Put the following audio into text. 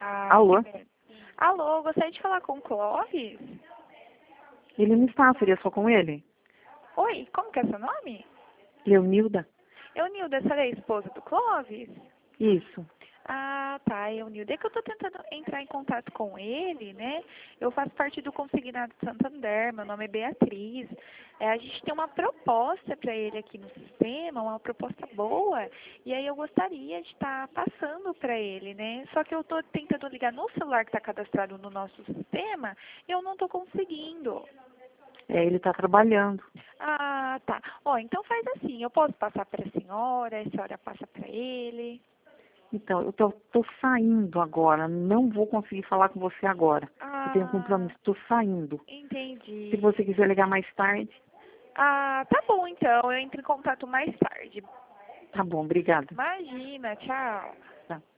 Alô? Alô, gostaria de falar com o Clóvis? Ele não está, seria só com ele? Oi, como que é seu nome? Leonilda? Eunilda, essa é a esposa do Clóvis? Isso. Ah, tá, Eunilda. É que eu tô tentando entrar em contato com ele, né? Eu faço parte do Consignado Santander, meu nome é Beatriz. A gente tem uma proposta para ele aqui no sistema, uma proposta boa, e aí eu gostaria de estar passando para ele, né? Só que eu tô tentando ligar no celular que está cadastrado no nosso sistema, e eu não tô conseguindo. Ele está trabalhando. Ah, tá. Ó, então faz assim, eu posso passar para a senhora passa para ele. Então, eu tô saindo agora. Não vou conseguir falar com você agora. Eu tenho um Ah, compromisso, estou saindo. Se entendi. você quiser ligar mais tarde, Ah, tá bom então, eu entro em contato mais tarde. tá bom, obrigada. Imagina, tchau. Tá.